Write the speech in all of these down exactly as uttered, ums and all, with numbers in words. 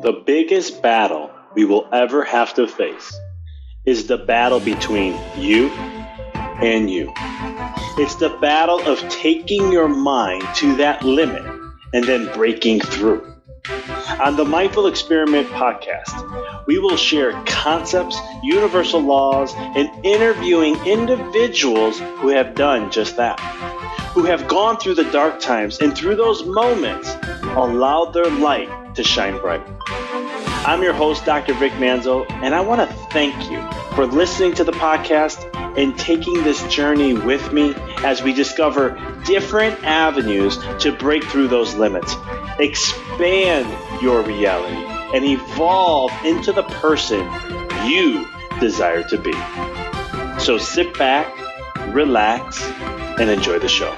The biggest battle we will ever have to face is the battle between you and you. It's the battle of taking your mind to that limit and then breaking through. On the Mindful Experiment podcast, we will share concepts, universal laws, and interviewing individuals who have done just that, who have gone through the dark times and through those moments allowed their light to shine bright. I'm your host, Doctor Vic Manzo, and I want to thank you for listening to the podcast and taking this journey with me as we discover different avenues to break through those limits, expand your reality, and evolve into the person you desire to be. So sit back, relax, and enjoy the show.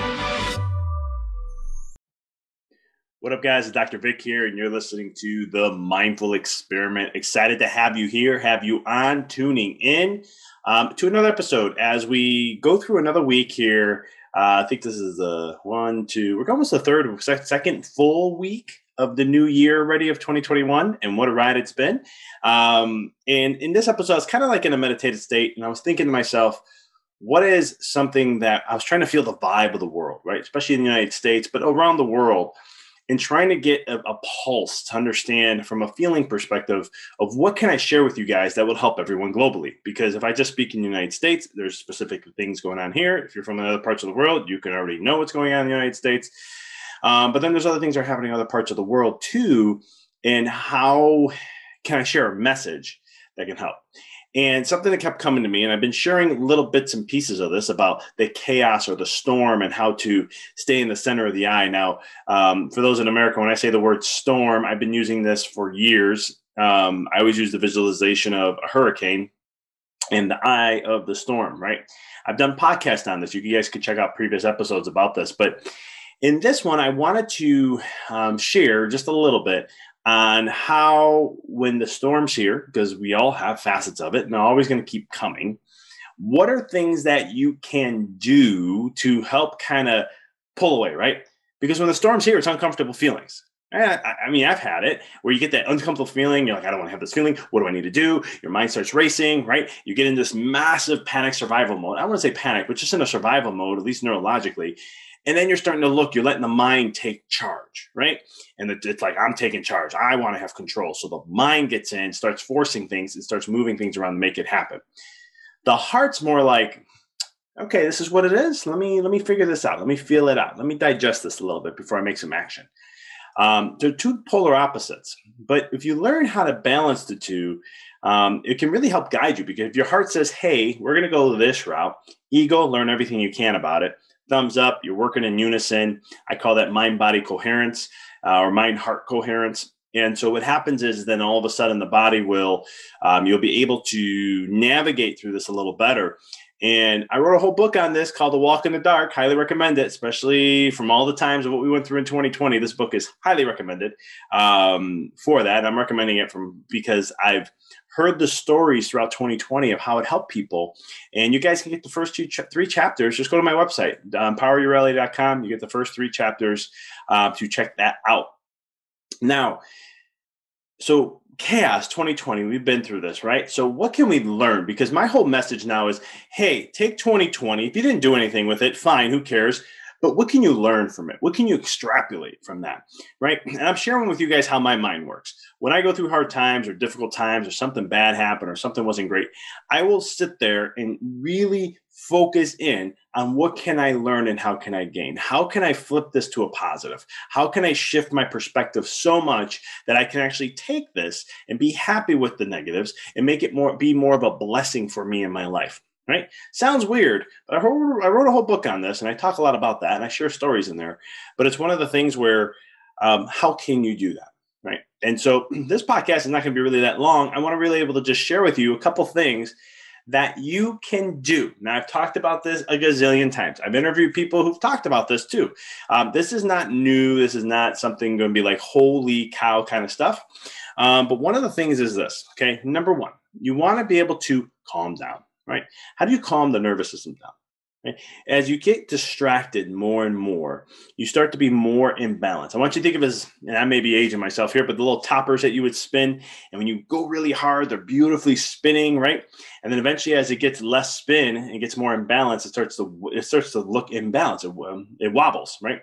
What up, guys? It's Doctor Vic here, and you're listening to the Mindful Experiment. Excited to have you here, have you on, tuning in um, to another episode as we go through another week here. Uh, I think this is the one, two, we're almost the third, second full week of the new year already of twenty twenty-one, and what a ride it's been. Um, and in this episode, I was kind of like in a meditative state, and I was thinking to myself, what is something that I was trying to feel the vibe of the world, right? Especially in the United States, but around the world, and trying to get a, a pulse to understand from a feeling perspective of what can I share with you guys that will help everyone globally. Because if I just speak in the United States, there's specific things going on here. If you're from other parts of the world, you can already know what's going on in the United States. Um, but then there's other things that are happening in other parts of the world too. And how can I share a message that can help? And something that kept coming to me, and I've been sharing little bits and pieces of this about the chaos or the storm and how to stay in the center of the eye. Now, um, for those in America, when I say the word storm, I've been using this for years. Um, I always use the visualization of a hurricane and the eye of the storm, right? I've done podcasts on this. You guys could check out previous episodes about this. But in this one, I wanted to um, share just a little bit on how when the storm's here, because we all have facets of it and they're always going to keep coming, what are things that you can do to help kind of pull away, right? Because when the storm's here, it's uncomfortable feelings. I, I mean, I've had it where you get that uncomfortable feeling. You're like, I don't want to have this feeling. What do I need to do? Your mind starts racing, right? You get into this massive panic survival mode. I don't want to say panic, but just in a survival mode, at least neurologically. And then you're starting to look, you're letting the mind take charge, right? And it's like, I'm taking charge. I want to have control. So the mind gets in, starts forcing things, and starts moving things around to make it happen. The heart's more like, okay, this is what it is. Let me, let me figure this out. Let me feel it out. Let me digest this a little bit before I make some action. Um, they're two polar opposites. But if you learn how to balance the two, um, it can really help guide you. Because if your heart says, hey, we're going to go this route, ego, learn everything you can about it. Thumbs up, you're working in unison. I call that mind-body coherence uh, or mind-heart coherence. And so what happens is then all of a sudden the body will, um, you'll be able to navigate through this a little better. And I wrote a whole book on this called The Walk in the Dark. Highly recommend it, especially from all the times of what we went through in twenty twenty. This book is highly recommended um, for that. I'm recommending it from because I've heard the stories throughout twenty twenty of how it helped people. And you guys can get the first two, ch- three chapters. Just go to my website, um, power your reality dot com. You get the first three chapters uh, to check that out. Now, so chaos twenty twenty, we've been through this, right? So what can we learn? Because my whole message now is, hey, take twenty twenty. If you didn't do anything with it, fine, who cares? But what can you learn from it? What can you extrapolate from that, right? And I'm sharing with you guys how my mind works. When I go through hard times or difficult times or something bad happened or something wasn't great, I will sit there and really focus in on what can I learn and how can I gain? How can I flip this to a positive? How can I shift my perspective so much that I can actually take this and be happy with the negatives and make it more be more of a blessing for me in my life? Right? Sounds weird, but I wrote, I wrote a whole book on this and I talk a lot about that and I share stories in there, but it's one of the things where, um, how can you do that? Right. And so this podcast is not going to be really that long. I want to really able to just share with you a couple things that you can do. Now, I've talked about this a gazillion times. I've interviewed people who've talked about this too. Um, this is not new. This is not something going to be like holy cow kind of stuff. Um, but one of the things is this, okay? Number one, you want to be able to calm down. Right? How do you calm the nervous system down? Right? As you get distracted more and more, you start to be more imbalanced. I want you to think of it as, and I may be aging myself here, but the little toppers that you would spin, and when you go really hard, they're beautifully spinning, right? And then eventually, as it gets less spin and it gets more imbalanced, it starts to it starts to look imbalanced. It, um, it wobbles, right?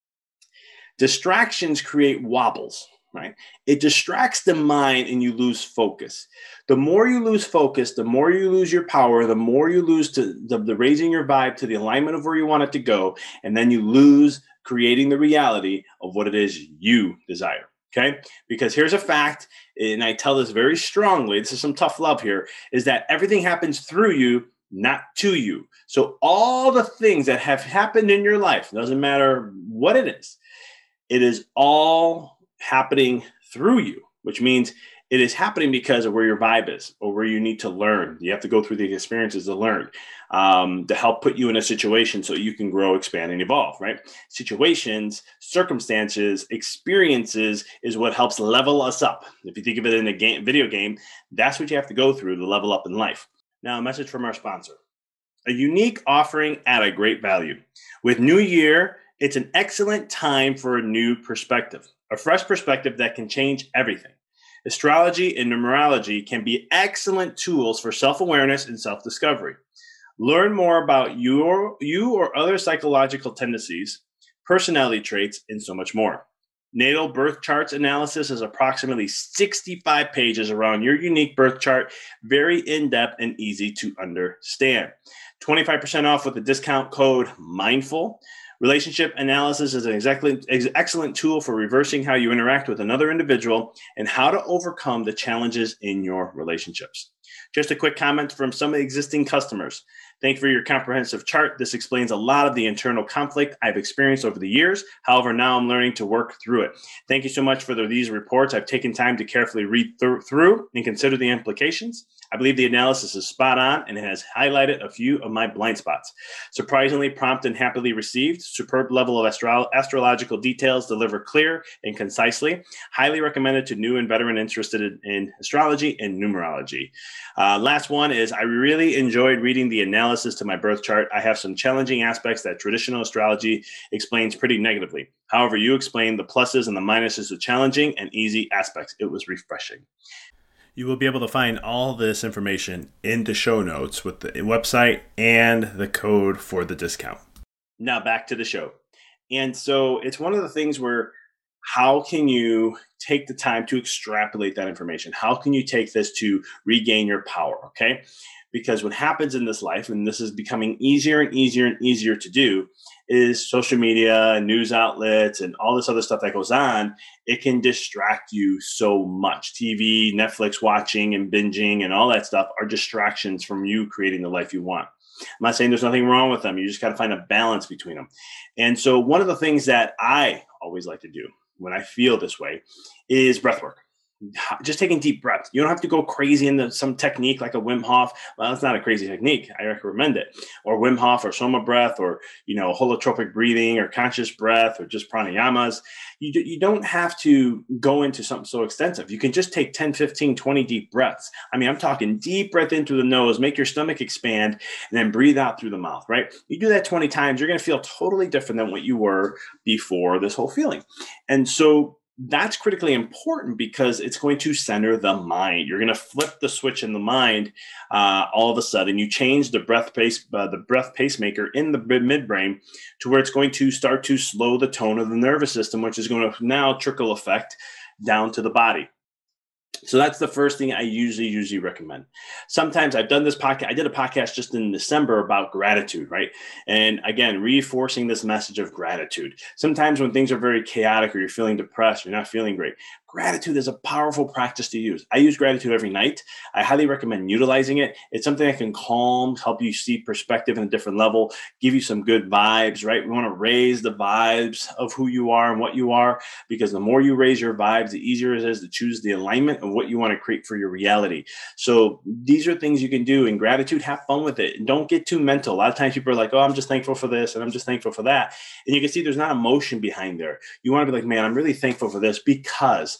Distractions create wobbles, right? It distracts the mind and you lose focus. The more you lose focus, the more you lose your power, the more you lose to the, the raising your vibe to the alignment of where you want it to go. And then you lose creating the reality of what it is you desire. Okay. Because here's a fact, and I tell this very strongly. This is some tough love here, is that everything happens through you, not to you. So all the things that have happened in your life, doesn't matter what it is, it is all happening through you, which means it is happening because of where your vibe is or where you need to learn. You have to go through the experiences to learn, um, to help put you in a situation so you can grow, expand, and evolve, right? Situations, circumstances, experiences is what helps level us up. If you think of it in a game, video game, that's what you have to go through to level up in life. Now, a message from our sponsor. A unique offering at a great value. With New Year, it's an excellent time for a new perspective, a fresh perspective that can change everything. Astrology and numerology can be excellent tools for self-awareness and self-discovery. Learn more about your, you or other psychological tendencies, personality traits, and so much more. Natal birth charts analysis is approximately sixty-five pages around your unique birth chart, very in-depth and easy to understand. twenty-five percent off with the discount code MINDFUL. Relationship analysis is an excellent tool for reversing how you interact with another individual and how to overcome the challenges in your relationships. Just a quick comment from some existing customers. Thank you for your comprehensive chart. This explains a lot of the internal conflict I've experienced over the years. However, now I'm learning to work through it. Thank you so much for the, these reports. I've taken time to carefully read th- through and consider the implications. I believe the analysis is spot on and it has highlighted a few of my blind spots. Surprisingly prompt and happily received. Superb level of astro- astrological details delivered clear and concisely. Highly recommended to new and veteran interested in, in astrology and numerology. Uh, last one is I really enjoyed reading the analysis to my birth chart. I have some challenging aspects that traditional astrology explains pretty negatively. However, you explained the pluses and the minuses of challenging and easy aspects. It was refreshing. You will be able to find all this information in the show notes with the website and the code for the discount. Now back to the show. And so it's one of the things where how can you take the time to extrapolate that information? How can you take this to regain your power? Okay. Because what happens in this life, and this is becoming easier and easier and easier to do, is social media and news outlets and all this other stuff that goes on. It can distract you so much. T V, Netflix watching and binging and all that stuff are distractions from you creating the life you want. I'm not saying there's nothing wrong with them. You just got to find a balance between them. And so one of the things that I always like to do when I feel this way is breath work. Just taking deep breaths. You don't have to go crazy into some technique like a Wim Hof. Well, that's not a crazy technique. I recommend it. Or Wim Hof or Soma breath or, you know, holotropic breathing or conscious breath or just pranayamas. You, do, you don't have to go into something so extensive. You can just take ten, fifteen, twenty deep breaths. I mean, I'm talking deep breath into the nose, make your stomach expand, and then breathe out through the mouth, right? You do that twenty times, you're going to feel totally different than what you were before this whole feeling. And so that's critically important because it's going to center the mind. You're going to flip the switch in the mind. Uh, all of a sudden, you change the breath pace, uh, the breath pacemaker in the midbrain to where it's going to start to slow the tone of the nervous system, which is going to now trickle effect down to the body. So that's the first thing I usually, usually recommend. Sometimes I've done this podcast. I did a podcast just in December about gratitude, right? And again, reinforcing this message of gratitude. Sometimes when things are very chaotic or you're feeling depressed, you're not feeling great, gratitude is a powerful practice to use. I use gratitude every night. I highly recommend utilizing it. It's something that can calm, help you see perspective in a different level, give you some good vibes, right? We want to raise the vibes of who you are and what you are, because the more you raise your vibes, the easier it is to choose the alignment of what you want to create for your reality. So these are things you can do in gratitude. Have fun with it. And don't get too mental. A lot of times people are like, oh, I'm just thankful for this and I'm just thankful for that. And you can see there's not emotion behind there. You want to be like, man, I'm really thankful for this because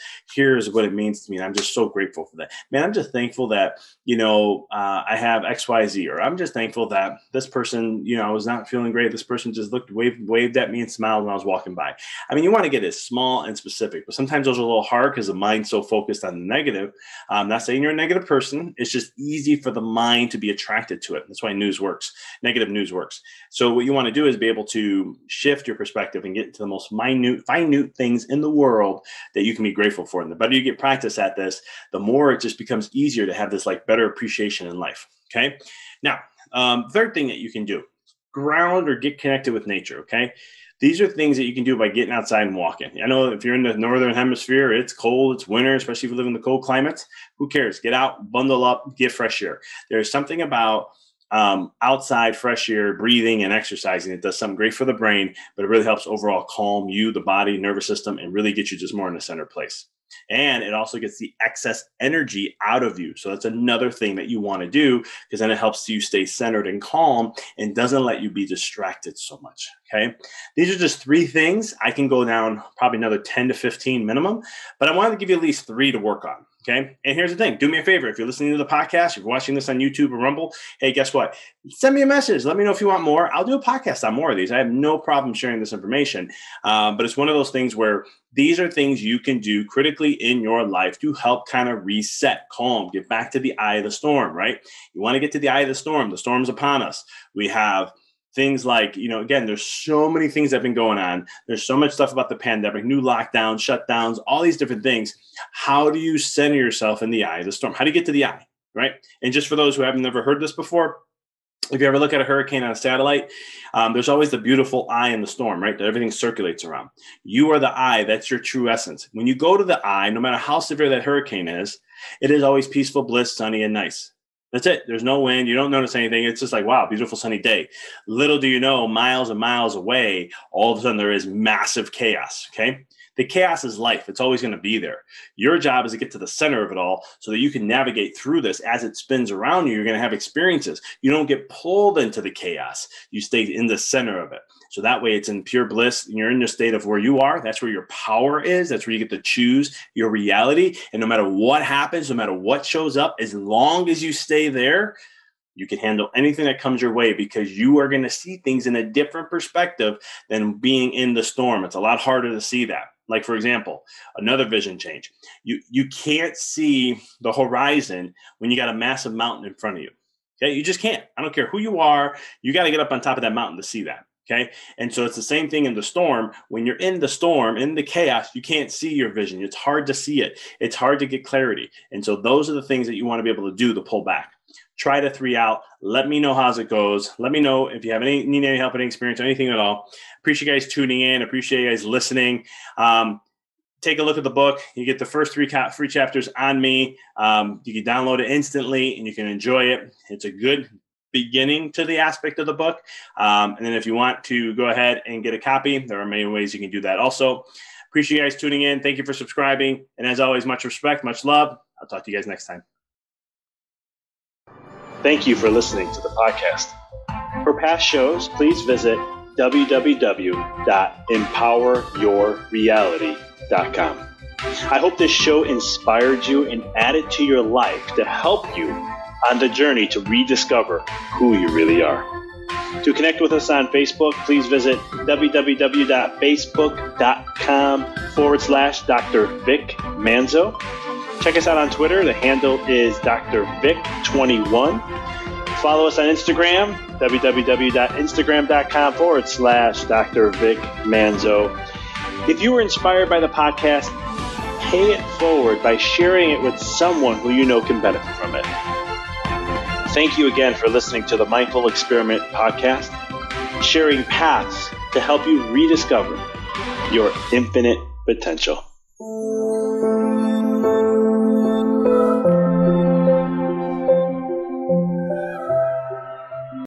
here's what it means to me. And I'm just so grateful for that. Man, I'm just thankful that, you know, uh, I have X, Y, Z, or I'm just thankful that this person, you know, I was not feeling great. This person just looked, waved, waved at me and smiled when I was walking by. I mean, you want to get as small and specific, but sometimes those are a little hard because the mind's so focused on the negative. I'm not saying you're a negative person. It's just easy for the mind to be attracted to it. That's why news works. Negative news works. So what you want to do is be able to shift your perspective and get to the most minute, minute things in the world that you can be grateful for. And the better you get practice at this, the more it just becomes easier to have this like better appreciation in life. Okay. Now, um, third thing that you can do, ground or get connected with nature. Okay. These are things that you can do by getting outside and walking. I know if you're in the northern hemisphere, it's cold, it's winter, especially if you live in the cold climates. Who cares? Get out, bundle up, get fresh air. There's something about um, outside fresh air, breathing and exercising. It does something great for the brain, but it really helps overall calm you, the body, nervous system, and really get you just more in a center place. And it also gets the excess energy out of you. So that's another thing that you want to do, because then it helps you stay centered and calm and doesn't let you be distracted so much. Okay. These are just three things. I can go down probably another ten to fifteen minimum, but I wanted to give you at least three to work on. Okay. And here's the thing. Do me a favor. If you're listening to the podcast, if you're watching this on YouTube or Rumble, hey, guess what? Send me a message. Let me know if you want more. I'll do a podcast on more of these. I have no problem sharing this information. Um, but it's one of those things where these are things you can do critically in your life to help kind of reset, calm, get back to the eye of the storm, right? You want to get to the eye of the storm. The storm's upon us. We have things like, you know, again, there's so many things that have been going on. There's so much stuff about the pandemic, new lockdowns, shutdowns, all these different things. How do you center yourself in the eye of the storm? How do you get to the eye, right? And just for those who haven't never heard this before, if you ever look at a hurricane on a satellite, um, there's always the beautiful eye in the storm, right? That everything circulates around. You are the eye. That's your true essence. When you go to the eye, no matter how severe that hurricane is, it is always peaceful, bliss, sunny, and nice. That's it. There's no wind. You don't notice anything. It's just like, wow, beautiful sunny day. Little do you know, miles and miles away, all of a sudden there is massive chaos, okay? The chaos is life. It's always going to be there. Your job is to get to the center of it all so that you can navigate through this. As it spins around you, you're going to have experiences. You don't get pulled into the chaos. You stay in the center of it. So that way it's in pure bliss and you're in the state of where you are. That's where your power is. That's where you get to choose your reality. And no matter what happens, no matter what shows up, as long as you stay there, you can handle anything that comes your way because you are going to see things in a different perspective than being in the storm. It's a lot harder to see that. Like, for example, another vision change. You, you can't see the horizon when you got a massive mountain in front of you. Okay, you just can't. I don't care who you are. You got to get up on top of that mountain to see that. Okay. And so it's the same thing in the storm. When you're in the storm, in the chaos, you can't see your vision. It's hard to see it. It's hard to get clarity. And so those are the things that you want to be able to do to pull back. Try the three out. Let me know how it goes. Let me know if you have any need any help, any experience, or anything at all. Appreciate you guys tuning in. Appreciate you guys listening. Um, take a look at the book. You get the first three ca- free chapters on me. Um, you can download it instantly and you can enjoy it. It's a good beginning to the aspect of the book. Um, and then if you want to go ahead and get a copy, there are many ways you can do that also. Appreciate you guys tuning in. Thank you for subscribing. And as always, much respect, much love. I'll talk to you guys next time. Thank you for listening to the podcast. For past shows, please visit w w w dot empower your reality dot com. I hope this show inspired you and added to your life to help you on the journey to rediscover who you really are. To connect with us on Facebook, please visit w w w dot facebook dot com forward slash Doctor Vic Manzo. Check us out on Twitter. The handle is Doctor Vic twenty-one. Follow us on Instagram, w w w dot instagram dot com forward slash Doctor Vic Manzo. If you were inspired by the podcast, pay it forward by sharing it with someone who you know can benefit from it. Thank you again for listening to the Mindful Experiment podcast, sharing paths to help you rediscover your infinite potential.